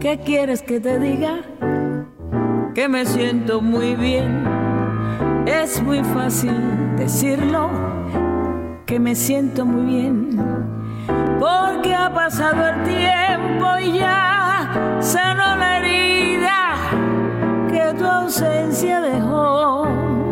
¿Qué quieres que te diga? Que me siento muy bien. Es muy fácil decirlo, que me siento muy bien, porque ha pasado el tiempo y ya sanó la herida que tu ausencia dejó.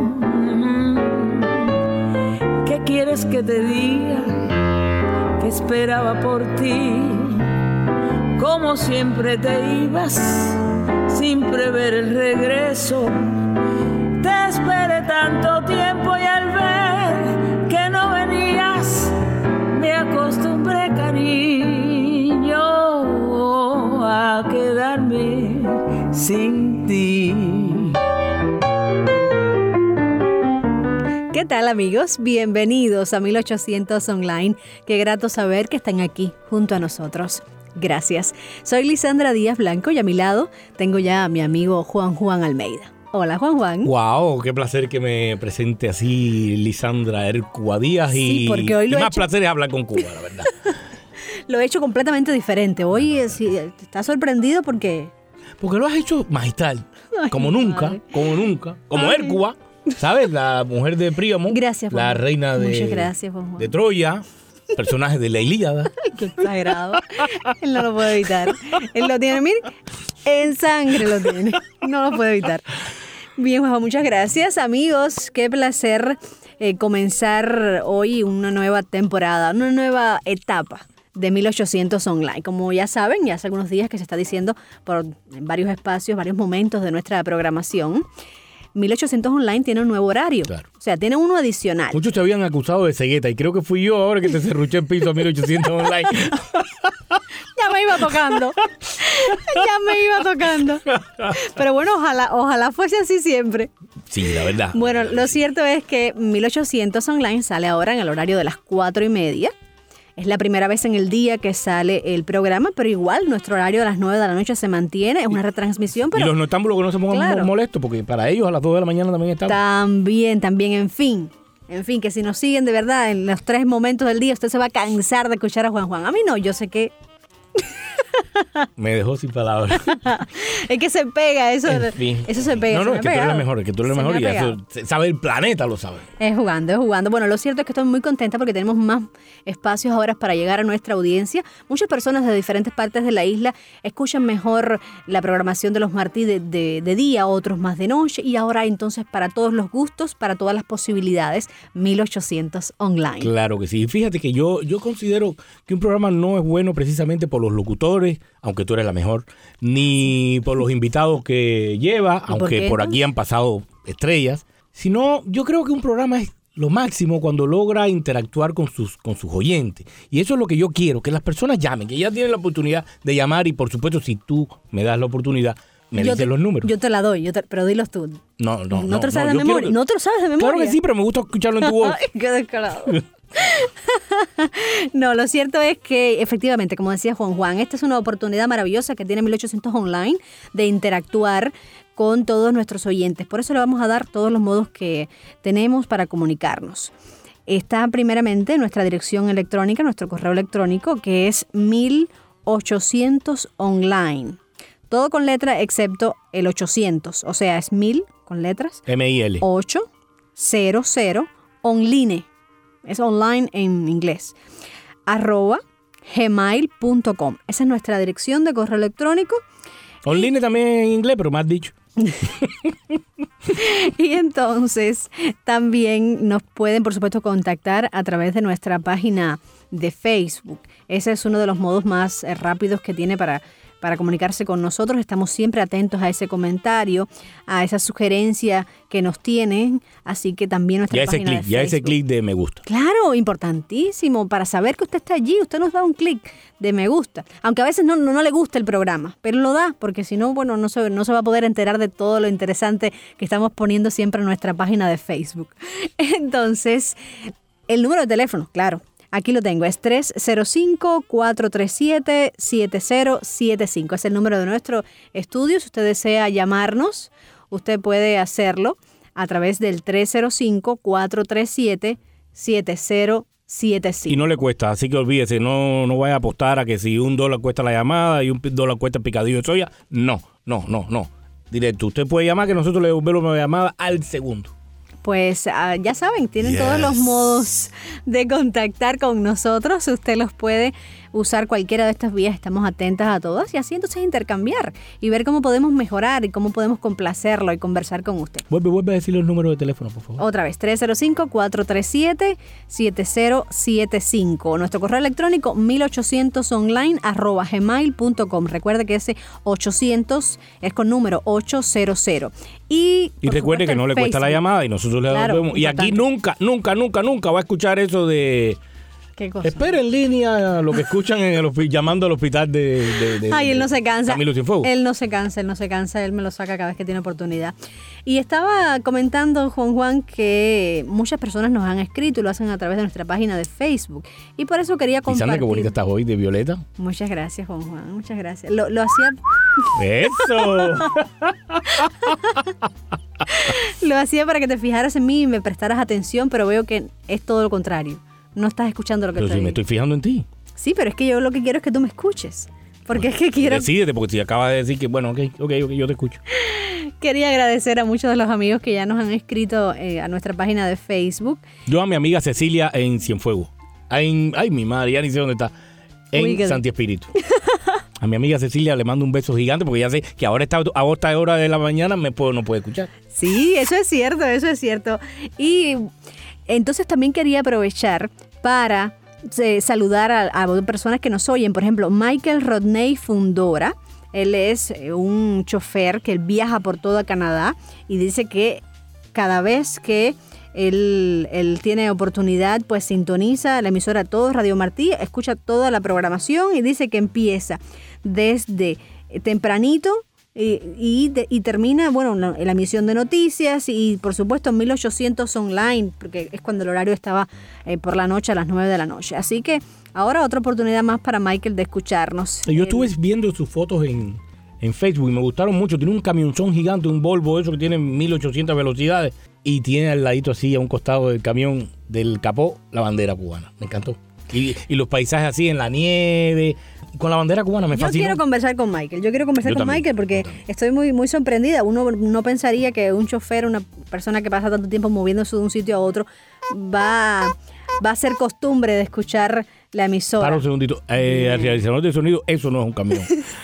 ¿Qué quieres que te diga? Que esperaba por ti, como siempre te ibas, sin prever el regreso. Te esperé tanto tiempo y al ver que no venías, me acostumbré, cariño, a quedarme sin ti. ¿Qué tal, amigos? Bienvenidos a 1800 Online. Qué grato saber que están aquí junto a nosotros. Gracias. Soy Lisandra Díaz Blanco y a mi lado tengo ya a mi amigo Juan Almeida. Hola, Juan. Wow, qué placer que me presente así Lisandra Ercua Díaz. Sí, porque hoy lo y más hecho... placer es hablar con Cuba, la verdad. Lo he hecho completamente diferente. Hoy ¿estás sorprendido porque lo has hecho magistral. Ay, como nunca. Como Ercua, ¿sabes? La mujer de Príamo. Gracias, Juan. La reina Muchas gracias, Juan. de Troya. Personaje de la Ilíada. Qué exagerado. Él no lo puede evitar. Él lo tiene, mire, en sangre lo tiene. No lo puede evitar. Bien, Juan, muchas gracias, amigos. Qué placer comenzar hoy una nueva temporada, una nueva etapa de 1800 Online. Como ya saben, ya hace algunos días que se está diciendo por varios espacios, varios momentos de nuestra programación, 1800 Online tiene un nuevo horario. Claro. O sea, tiene uno adicional. Muchos te habían acusado de cegueta y creo que fui yo ahora que te cerruché el piso a 1800 Online. Ya me iba tocando. Pero bueno, ojalá fuese así siempre. Sí, la verdad. Bueno, lo cierto es que 1800 Online sale ahora en el horario de las 4:30. Es la primera vez en el día que sale el programa, pero igual nuestro horario de las 9 de la noche se mantiene. Es una retransmisión, pero... Y los noctámbulos que no se pongan molestos, porque para ellos a las 2 de la mañana también estamos. También, en fin, que si nos siguen de verdad en los 3 momentos del día, usted se va a cansar de escuchar a Juan. A mí no, yo sé que... Me dejó sin palabras. Es que se pega, eso, en fin. Eso se pega. No, es que tú eres la mejor, y eso sabe el planeta, lo sabe. Es jugando. Bueno, lo cierto es que estoy muy contenta porque tenemos más espacios ahora para llegar a nuestra audiencia. Muchas personas de diferentes partes de la isla escuchan mejor la programación de los martes de día, otros más de noche, y ahora entonces para todos los gustos, para todas las posibilidades, 1800 Online. Claro que sí. Fíjate que yo considero que un programa no es bueno precisamente por los locutores, aunque tú eres la mejor, ni por los invitados que lleva, aunque por aquí han pasado estrellas, sino yo creo que un programa es lo máximo cuando logra interactuar con sus oyentes. Y eso es lo que yo quiero, que las personas llamen, que ya tienen la oportunidad de llamar y por supuesto si tú me das la oportunidad, me dices los números. Yo te la doy, pero dilos tú. No te lo sabes de memoria. No te lo sabes de memoria. Claro que sí, pero me gusta escucharlo en tu voz. Ay, qué descarado. No, lo cierto es que efectivamente, como decía Juan, esta es una oportunidad maravillosa que tiene 1800 Online de interactuar con todos nuestros oyentes. Por eso le vamos a dar todos los modos que tenemos para comunicarnos. Está primeramente nuestra dirección electrónica, nuestro correo electrónico, que es 1800 Online. Todo con letra excepto el 800, o sea, es 1000 con letras. M-I-L. 800 online. Es online en inglés. @gmail.com. Esa es nuestra dirección de correo electrónico. Online también en inglés, pero más dicho. Y entonces también nos pueden, por supuesto, contactar a través de nuestra página de Facebook. Ese es uno de los modos más rápidos que tiene para comunicarse con nosotros. Estamos siempre atentos a ese comentario, a esa sugerencia que nos tienen, así que también nuestra página de Facebook. Ya ese clic de me gusta. Claro, importantísimo, para saber que usted está allí, usted nos da un clic de me gusta, aunque a veces no le gusta el programa, pero lo da, porque si no, bueno, no se va a poder enterar de todo lo interesante que estamos poniendo siempre en nuestra página de Facebook. Entonces, el número de teléfono, claro. Aquí lo tengo, es 305-437-7075. Es el número de nuestro estudio. Si usted desea llamarnos, usted puede hacerlo a través del 305-437-7075. 0075. Y no le cuesta, así que olvídese, no vaya a apostar a que si $1 cuesta la llamada y $1 cuesta el picadillo de soya. No. Directo, usted puede llamar que nosotros le devolvemos la llamada al segundo. Pues ya saben, tienen todos los modos de contactar con nosotros. Usted los puede usar cualquiera de estas vías. Estamos atentas a todas y así entonces intercambiar y ver cómo podemos mejorar y cómo podemos complacerlo y conversar con usted. Vuelve a decirle el número de teléfono, por favor. Otra vez, 305-437-7075. Nuestro correo electrónico 1800online@gmail.com. Recuerde que ese 800 es con número 800. Y recuerde que no le cuesta la llamada y nosotros le devolvemos. Y aquí nunca va a escuchar eso de... ¿Qué cosa? Espera en línea lo que escuchan llamando al hospital de Ay, él no se cansa. Camilo Cienfuegos. Él no se cansa, él me lo saca cada vez que tiene oportunidad. Y estaba comentando Juan que muchas personas nos han escrito y lo hacen a través de nuestra página de Facebook. Y por eso quería compartir. Sandra, qué bonita estás hoy, de violeta. Muchas gracias, Juan, muchas gracias. Lo hacía... ¡Eso! Lo hacía para que te fijaras en mí y me prestaras atención, pero veo que es todo lo contrario. No estás escuchando lo que pero estoy si me estoy fijando en ti. Sí, pero es que yo lo que quiero es que tú me escuches. Porque es que quiero... Decídete, porque si acabas de decir que, bueno, ok, yo te escucho. Quería agradecer a muchos de los amigos que ya nos han escrito a nuestra página de Facebook. Yo a mi amiga Cecilia en Cienfuegos. Ay, mi madre, ya ni sé dónde está. En Santi Espíritu. A mi amiga Cecilia le mando un beso gigante porque ya sé que ahora a esta hora de la mañana no puede escuchar. Sí, eso es cierto. Y entonces también quería aprovechar para saludar a personas que nos oyen. Por ejemplo, Michael Rodney Fundora. Él es un chofer que viaja por toda Canadá y dice que cada vez que él tiene oportunidad, pues sintoniza la emisora Todo Radio Martí, escucha toda la programación y dice que empieza desde tempranito y termina, bueno, la emisión de noticias y por supuesto 1800 online, porque es cuando el horario estaba por la noche a las 9 de la noche. Así que ahora otra oportunidad más para Michael de escucharnos. Yo estuve viendo sus fotos en Facebook y me gustaron mucho. Tiene un camionzón gigante, un Volvo, eso que tiene 1800 velocidades y tiene al ladito así, a un costado del camión, del capó, la bandera cubana. Me encantó. Y los paisajes así en la nieve, con la bandera cubana me fascinó. Yo quiero conversar con Michael. Michael porque estoy muy, muy sorprendida. Uno no pensaría que un chofer, una persona que pasa tanto tiempo moviéndose de un sitio a otro, va a ser costumbre de escuchar la emisora. Para un segundito. Al realizador de sonido, eso no es un camión.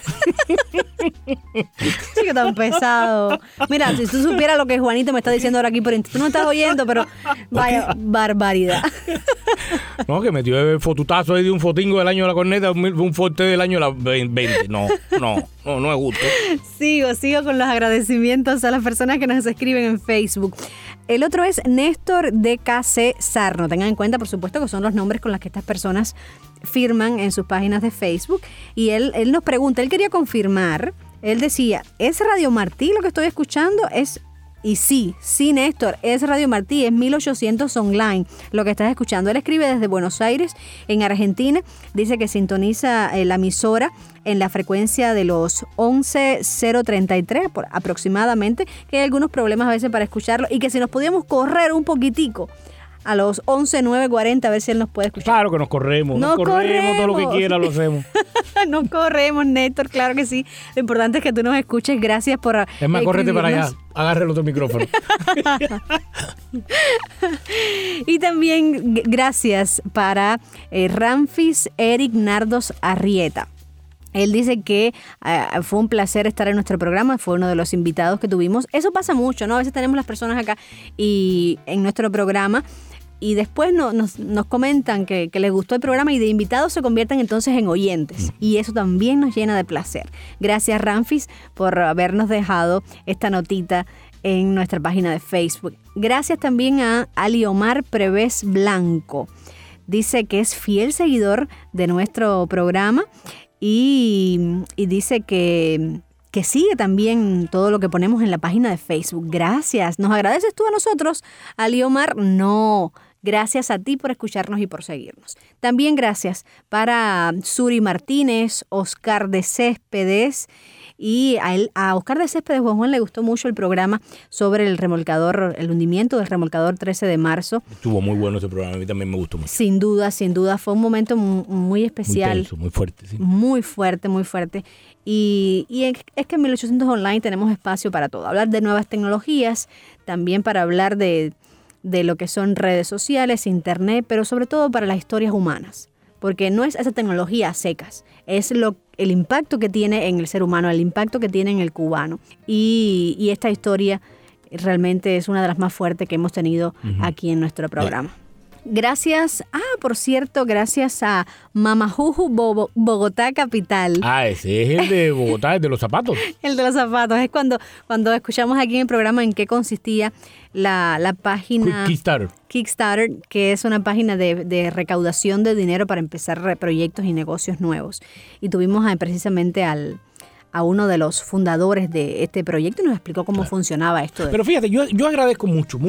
Chico tan pesado. Mira, si tú supieras lo que Juanito me está diciendo ahora aquí por internet. Tú no estás oyendo, pero vaya barbaridad. No, que metió el fotutazo ahí de un fotingo del año de la corneta, un forte del año de la 20. No es justo. Sigo con los agradecimientos a las personas que nos escriben en Facebook. El otro es Néstor DKC Sarno. Tengan en cuenta, por supuesto, que son los nombres con los que estas personas firman en sus páginas de Facebook. Y él nos pregunta, él quería confirmar, él decía, ¿es Radio Martí lo que estoy escuchando? Y sí, Néstor, es Radio Martí, es 1800 online lo que estás escuchando. Él escribe desde Buenos Aires, en Argentina. Dice que sintoniza la emisora en la frecuencia de los 11.033 aproximadamente, que hay algunos problemas a veces para escucharlo y que si nos podíamos correr un poquitico a los 11.940 a ver si él nos puede escuchar. Claro que nos corremos todo lo que quiera lo hacemos. Nos corremos, Néstor, claro que sí. Lo importante es que tú nos escuches. Gracias por es más, córrete para allá, agarre el otro micrófono. Y también gracias para Ramfis Eric Nardos Arrieta. Él dice que fue un placer estar en nuestro programa, fue uno de los invitados que tuvimos. Eso pasa mucho, ¿no? A veces tenemos las personas acá y en nuestro programa y después nos comentan que les gustó el programa y de invitados se convierten entonces en oyentes. Y eso también nos llena de placer. Gracias, Ramfis, por habernos dejado esta notita en nuestra página de Facebook. Gracias también a Aliomar Prevés Blanco. Dice que es fiel seguidor de nuestro programa y dice que sigue también todo lo que ponemos en la página de Facebook. Gracias. ¿Nos agradeces tú a nosotros, Aliomar? No. Gracias a ti por escucharnos y por seguirnos. También gracias para Suri Martínez, Oscar de Céspedes Y a Oscar de Céspedes Juan le gustó mucho el programa sobre el hundimiento del remolcador 13 de marzo. Estuvo muy bueno ese programa, a mí también me gustó mucho. Sin duda, fue un momento muy especial. Muy tenso, muy fuerte, sí. Muy fuerte. Y es que en 1800 Online tenemos espacio para todo. Hablar de nuevas tecnologías, también para hablar de lo que son redes sociales, internet, pero sobre todo para las historias humanas. Porque no es esa tecnología a secas, es el impacto que tiene en el ser humano, el impacto que tiene en el cubano. Y esta historia realmente es una de las más fuertes que hemos tenido aquí en nuestro programa. Gracias, por cierto, gracias a Mamajuju Bogotá Capital. Ese es el de Bogotá, el de los zapatos. El de los zapatos, es cuando escuchamos aquí en el programa en qué consistía la página Kickstarter, que es una página de recaudación de dinero para empezar proyectos y negocios nuevos. Y tuvimos precisamente a uno de los fundadores de este proyecto y nos explicó cómo funcionaba esto. Pero fíjate, yo agradezco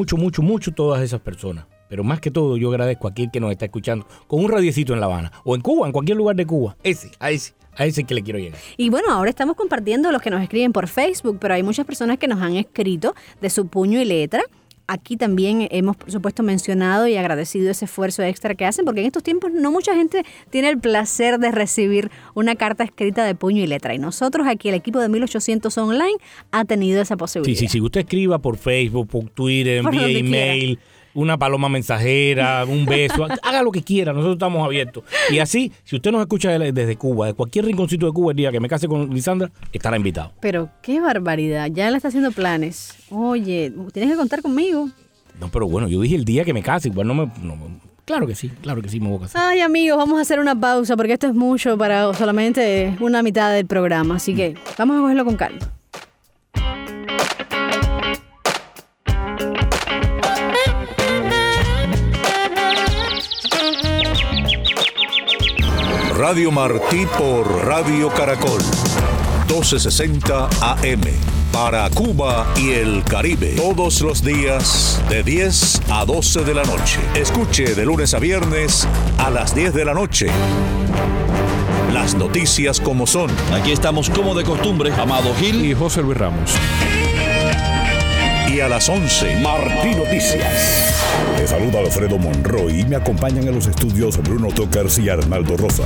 mucho todas esas personas. Pero más que todo, yo agradezco a aquel que nos está escuchando con un radiecito en La Habana o en Cuba, en cualquier lugar de Cuba. A ese que le quiero llegar. Y bueno, ahora estamos compartiendo los que nos escriben por Facebook, pero hay muchas personas que nos han escrito de su puño y letra. Aquí también hemos, por supuesto, mencionado y agradecido ese esfuerzo extra que hacen, porque en estos tiempos no mucha gente tiene el placer de recibir una carta escrita de puño y letra. Y nosotros aquí, el equipo de 1800 Online, ha tenido esa posibilidad. Sí, usted escriba por Facebook, por Twitter, envíe email, una paloma mensajera, un beso, haga lo que quiera, nosotros estamos abiertos. Y así, si usted nos escucha desde Cuba, de cualquier rinconcito de Cuba el día que me case con Lisandra, estará invitado. Pero qué barbaridad, ya él está haciendo planes. Oye, tienes que contar conmigo. No, pero bueno, yo dije el día que me case, igual claro que sí, me voy a casar. Ay, amigos, vamos a hacer una pausa porque esto es mucho para solamente una mitad del programa, así que vamos a cogerlo con calma. Radio Martí por Radio Caracol, 1260 AM, para Cuba y el Caribe, todos los días de 10 a 12 de la noche. Escuche de lunes a viernes a las 10 de la noche. Las noticias como son. Aquí estamos como de costumbre, Amado Gil y José Luis Ramos. Y a las 11, Martí Noticias. Les saluda Alfredo Monroy y me acompañan en los estudios Bruno Tocars y Arnaldo Rosa.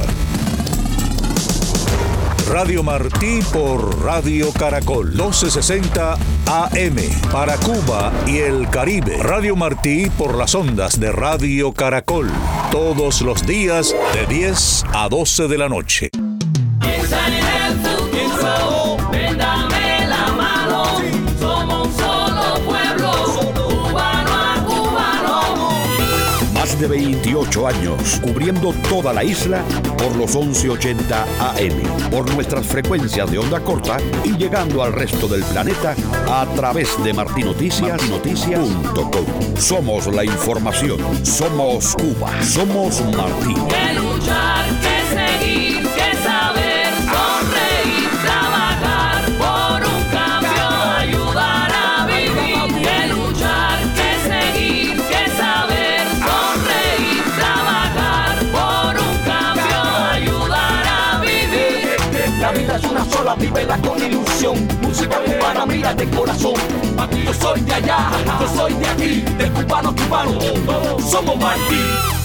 Radio Martí por Radio Caracol, 1260 AM, para Cuba y el Caribe. Radio Martí por las ondas de Radio Caracol, todos los días de 10 a 12 de la noche. Piensa en el futuro, véndame la mano, somos un solo pueblo, cubano a cubano. Más de 28 años cubriendo toda la isla por los 1180 AM, por nuestras frecuencias de onda corta y llegando al resto del planeta a través de martinoticias.com. Somos la información, somos Cuba, somos Martí. Que luchar, que seguir, que saber, sonreír, trabajar por un cambio, ayudar a vivir. Que luchar, que seguir, que saber, sonreír, trabajar por un cambio, ayudar a vivir. La vida es una sola, vívela con ilusión. Música cubana, mira de corazón. Aquí yo soy de allá, yo soy de aquí, de cubano a cubano, todos somos Martí.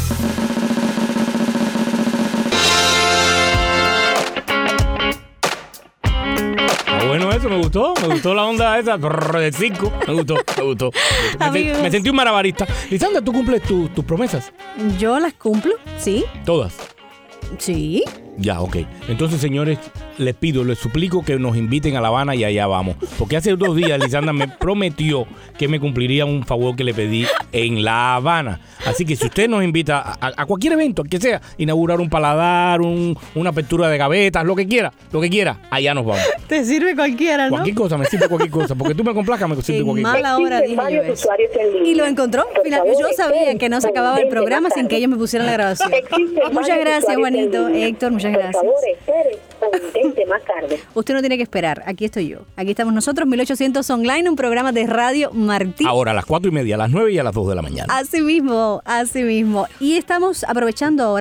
Bueno, eso me gustó la onda esa de 5, me gustó. Me sentí un marabarista. Lisandra, ¿tú cumples tus promesas? Yo las cumplo, sí. ¿Todas? Sí. Ya, ok. Entonces, señores, les suplico que nos inviten a La Habana y allá vamos. Porque hace 2 días Lisandra me prometió que me cumpliría un favor que le pedí en La Habana. Así que si usted nos invita a cualquier evento, que sea, inaugurar un paladar, una apertura de gavetas, lo que quiera, allá nos vamos. Te sirve cualquiera, ¿no? Cualquier cosa, me sirve cualquier cosa. Porque tú me complazcas, me sirve cualquier cosa. Mala hora dije yo eso. Y lo encontró. Yo sabía que no se acababa el programa sin que ellos me pusieran la grabación. Muchas gracias, Juanito. Héctor, muchas gracias. Por favor, espere o intente más tarde. Usted no tiene que esperar, aquí estoy yo. Aquí estamos nosotros, 1800 Online, un programa de Radio Martí. Ahora a las 4:30, a las 9 y a las 2 de la mañana. Así mismo. Y estamos aprovechando ahora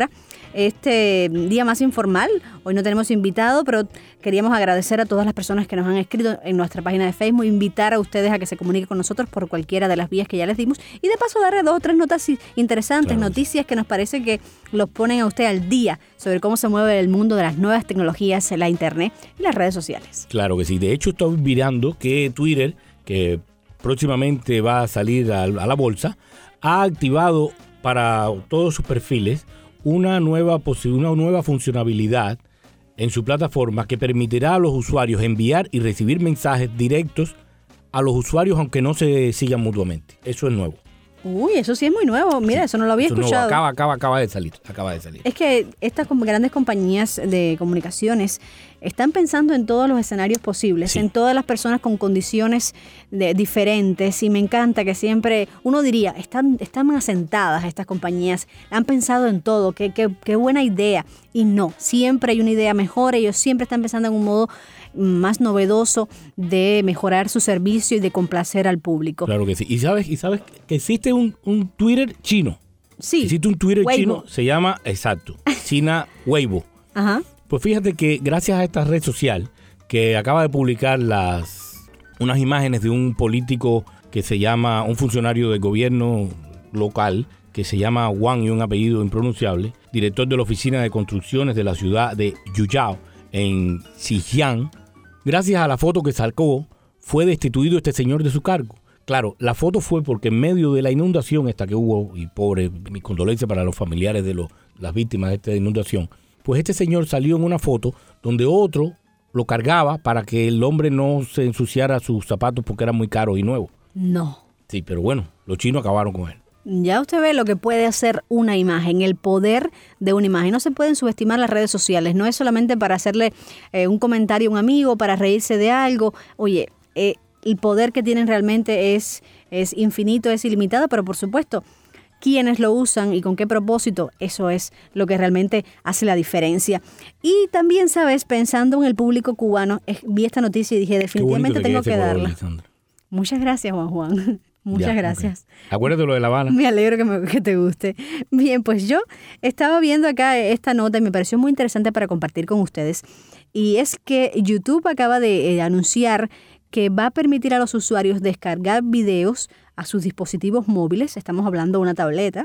este día más informal. Hoy no tenemos invitado, pero queríamos agradecer a todas las personas que nos han escrito en nuestra página de Facebook, invitar a ustedes a que se comuniquen con nosotros por cualquiera de las vías que ya les dimos y de paso darle 2 o 3 notas interesantes, noticias que nos parece que los ponen a usted al día sobre cómo se mueve el mundo de las nuevas tecnologías, la internet y las redes sociales. Claro que sí. De hecho, estoy mirando que Twitter, que próximamente va a salir a la bolsa, ha activado para todos sus perfiles una nueva funcionalidad en su plataforma que permitirá a los usuarios enviar y recibir mensajes directos a los usuarios aunque no se sigan mutuamente. Eso es nuevo. Uy, eso sí es muy nuevo. Mira, eso no lo había escuchado. Acaba de salir. Es que estas grandes compañías de comunicaciones están pensando en todos los escenarios posibles, en todas las personas con condiciones diferentes, y me encanta que siempre uno diría, están asentadas estas compañías, han pensado en todo, qué buena idea, y no, siempre hay una idea mejor, ellos siempre están pensando en un modo más novedoso de mejorar su servicio y de complacer al público. Claro que sí. Y sabes que existe un Twitter chino. Sí. Existe un Twitter Weibo. chino, se llama, China Weibo. Ajá. Pues fíjate que gracias a esta red social que acaba de publicar unas imágenes de un político que se llama, un funcionario del gobierno local, que se llama Wang y un apellido impronunciable, director de la oficina de construcciones de la ciudad de Yuzhou en Xinjiang. Gracias a la foto que sacó, fue destituido este señor de su cargo. Claro, la foto fue porque en medio de la inundación esta que hubo, y pobre, mis condolencias para los familiares de las víctimas de esta inundación, pues este señor salió en una foto donde otro lo cargaba para que el hombre no se ensuciara sus zapatos porque eran muy caros y nuevos. No. Sí, pero bueno, los chinos acabaron con él. Ya usted ve lo que puede hacer una imagen, el poder de una imagen. No se pueden subestimar las redes sociales. No es solamente para hacerle un comentario a un amigo, para reírse de algo. Oye, el poder que tienen realmente es infinito, es ilimitado, pero por supuesto, quienes lo usan y con qué propósito, eso es lo que realmente hace la diferencia. Y también, ¿sabes? Pensando en el público cubano, vi esta noticia y dije, definitivamente tengo que darla. Muchas gracias, Juan. Muchas gracias. Okay. Acuérdate lo de La Habana. Me alegro que te guste. Bien, pues yo estaba viendo acá esta nota y me pareció muy interesante para compartir con ustedes. Y es que YouTube acaba de anunciar que va a permitir a los usuarios descargar videos a sus dispositivos móviles. Estamos hablando de una tableta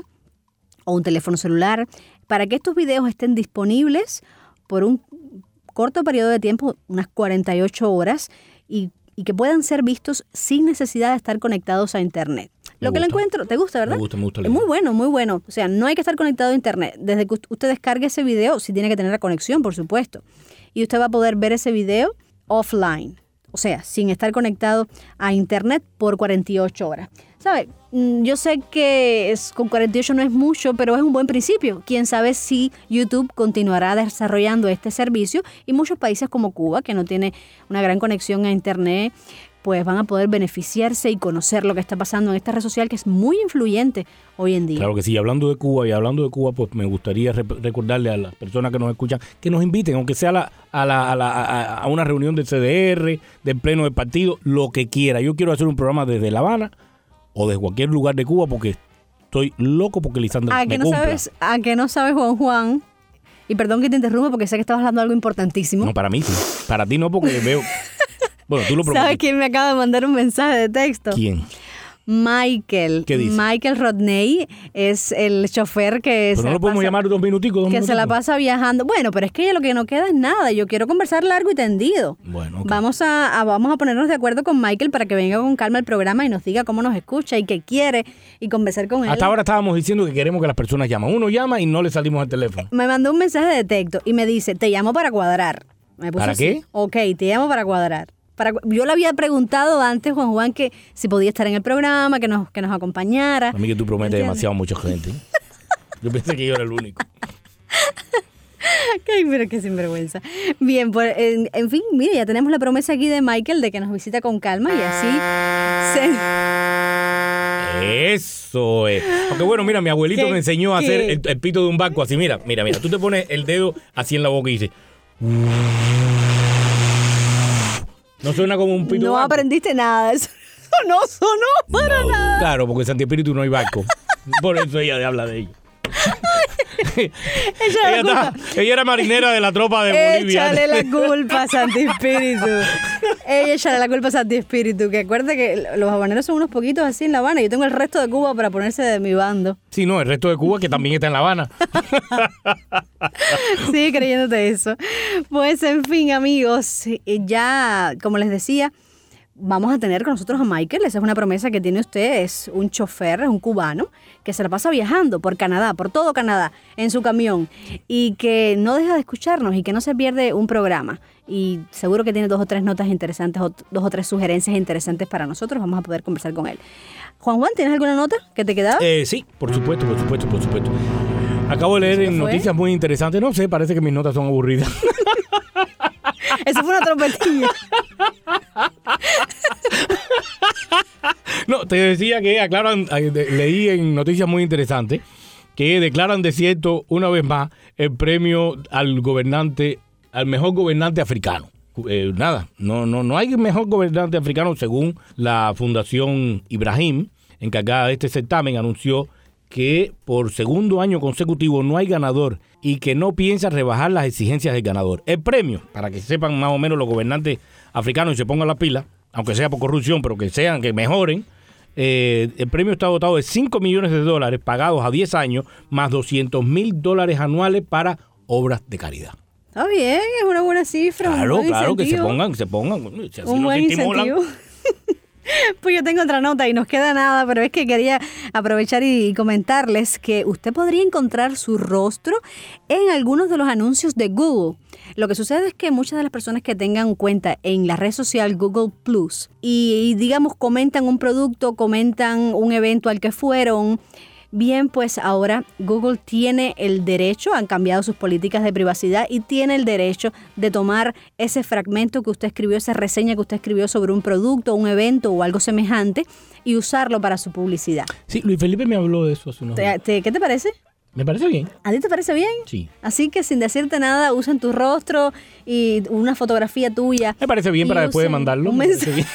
o un teléfono celular, para que estos videos estén disponibles por un corto periodo de tiempo, unas 48 horas, y que puedan ser vistos sin necesidad de estar conectados a Internet. Lo que le encuentro, ¿te gusta, verdad? Me gusta. Es muy bueno, muy bueno. O sea, no hay que estar conectado a Internet. Desde que usted descargue ese video, sí tiene que tener la conexión, por supuesto. Y usted va a poder ver ese video offline. O sea, sin estar conectado a Internet por 48 horas. ¿Sabe? Yo sé que con 48 no es mucho, pero es un buen principio. Quién sabe si YouTube continuará desarrollando este servicio, y muchos países como Cuba, que no tiene una gran conexión a Internet, pues van a poder beneficiarse y conocer lo que está pasando en esta red social que es muy influyente hoy en día. Claro que sí. Hablando de Cuba, pues me gustaría recordarle a las personas que nos escuchan que nos inviten, aunque sea a una reunión del CDR, del pleno del partido, lo que quiera. Yo quiero hacer un programa desde La Habana o desde cualquier lugar de Cuba porque estoy loco porque Lisandra me cumpla. ¿A que no sabes, Juan? Y perdón que te interrumpa porque sé que estabas hablando de algo importantísimo. No, para mí sí. Para ti no, porque veo... Bueno, tú lo prometiste. ¿Sabes quién me acaba de mandar un mensaje de texto? ¿Quién? Michael. ¿Qué dice? Michael Rodney es el chofer que Pero no lo podemos llamar 2 minuticos. Se la pasa viajando. Bueno, pero es que lo que no queda es nada. Yo quiero conversar largo y tendido. Bueno, okay. Vamos a ponernos de acuerdo con Michael para que venga con calma al programa y nos diga cómo nos escucha y qué quiere y conversar con él. Hasta ahora estábamos diciendo que queremos que las personas llamen. Uno llama y no le salimos al teléfono. Me mandó un mensaje de texto y me dice, te llamo para cuadrar. Me puso ¿Para así. qué? Ok, te llamo para cuadrar. Yo le había preguntado antes, Juan, que si podía estar en el programa, que nos acompañara. A mí que tú prometes demasiado a mucha gente. Yo pensé que yo era el único. Ay, pero qué sinvergüenza. Bien, pues, en fin, mire, ya tenemos la promesa aquí de Michael de que nos visita con calma y así Eso es. Aunque bueno, mira, mi abuelito me enseñó a hacer el pito de un barco así. Mira. Tú te pones el dedo así en la boca y dices... No suena como un pito. No aprendiste nada. Eso no sonó para nada. Claro, porque en Santi Espíritu no hay barco. Por eso ella habla de ello. Ella era marinera de la tropa de Bolivia. Échale la culpa a Santi Espíritu. Échale la culpa a Santi Espíritu. Que acuérdate que los habaneros son unos poquitos así en La Habana. Yo tengo el resto de Cuba para ponerse de mi bando. Sí, no, el resto de Cuba que también está en La Habana. Sí, creyéndote eso. Pues en fin, amigos, ya como les decía, vamos a tener con nosotros a Michael. Esa es una promesa que tiene usted. Es un chofer, es un cubano que se la pasa viajando por Canadá, por todo Canadá, en su camión, y que no deja de escucharnos y que no se pierde un programa. Y seguro que tiene 2 o 3 notas interesantes o 2 o 3 sugerencias interesantes para nosotros. Vamos a poder conversar con él. Juan, ¿tienes alguna nota que te quedaba? Sí, por supuesto. Acabo de leer en noticias muy interesantes. No sé, parece que mis notas son aburridas. Eso fue una trompetilla. No, te decía que aclaran, leí en noticias muy interesantes que declaran desierto una vez más el premio al mejor gobernante africano. No hay mejor gobernante africano según la Fundación Ibrahim, encargada de este certamen, anunció que por segundo año consecutivo no hay ganador y que no piensa rebajar las exigencias del ganador. El premio, para que sepan más o menos los gobernantes africanos y se pongan la pila, aunque sea por corrupción, pero que mejoren, el premio está dotado de $5 millones pagados a 10 años, más $200,000 anuales para obras de caridad. Está bien, es una buena cifra. Claro, incentivo. que se pongan. Si así un buen incentivo. Pues yo tengo otra nota y nos queda nada, pero es que quería aprovechar y comentarles que usted podría encontrar su rostro en algunos de los anuncios de Google. Lo que sucede es que muchas de las personas que tengan cuenta en la red social Google Plus y digamos comentan un producto, comentan un evento al que fueron, bien, pues ahora Google tiene el derecho, han cambiado sus políticas de privacidad y tiene el derecho de tomar ese fragmento que usted escribió, esa reseña que usted escribió sobre un producto, un evento o algo semejante y usarlo para su publicidad. Sí, Luis Felipe me habló de eso hace unos días. ¿Qué te parece? Me parece bien. ¿A ti te parece bien? Sí. Así que sin decirte nada, usen tu rostro y una fotografía tuya. Me parece bien para después de mandarlo. Un mensaje.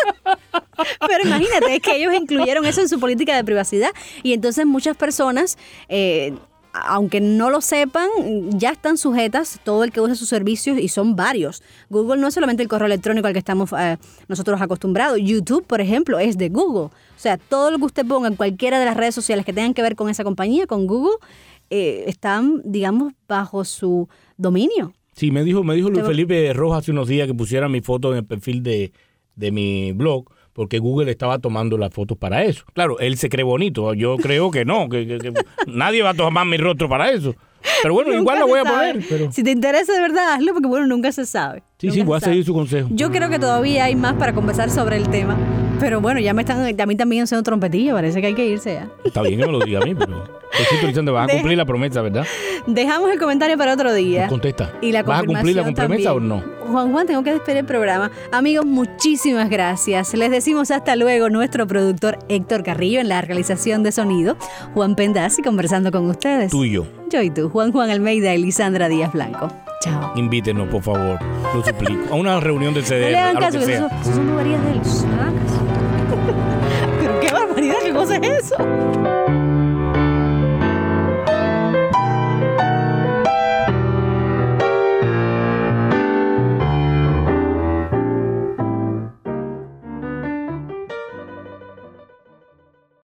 Pero imagínate, es que ellos incluyeron eso en su política de privacidad y entonces muchas personas, aunque no lo sepan, ya están sujetas, todo el que usa sus servicios, y son varios. Google no es solamente el correo electrónico al que estamos nosotros acostumbrados. YouTube, por ejemplo, es de Google. O sea, todo lo que usted ponga en cualquiera de las redes sociales que tengan que ver con esa compañía, con Google, están, digamos, bajo su dominio. Sí, me dijo Luis Felipe Rojas hace unos días que pusiera mi foto en el perfil de mi blog, porque Google estaba tomando las fotos para eso. Claro, él se cree bonito. Yo creo que no, que nadie va a tomar mi rostro para eso. Pero bueno, igual la voy a poner. Pero... Si te interesa de verdad, hazlo, porque bueno, nunca se sabe. Sí, voy a seguir su consejo. Yo creo que todavía hay más para conversar sobre el tema. Pero bueno, a mí también haciendo trompetilla, parece que hay que irse ya. Está bien que me lo diga a mí, pero estoy diciendo, vas a cumplir la promesa, ¿verdad? Dejamos el comentario para otro día. Contesta. Y la ¿Vas a cumplir la promesa o no? Juan, tengo que despedir el programa. Amigos, muchísimas gracias. Les decimos hasta luego. Nuestro productor Héctor Carrillo en la realización de sonido, Juan Pendazzi conversando con ustedes. Tú y yo. Yo y tú, Juan Almeida y Lisandra Díaz Blanco. Chao. Invítenos, por favor, lo suplico, a una reunión del CDR. No le hagan caso, eso son boberías de él. Pero qué barbaridad, qué cosa es eso.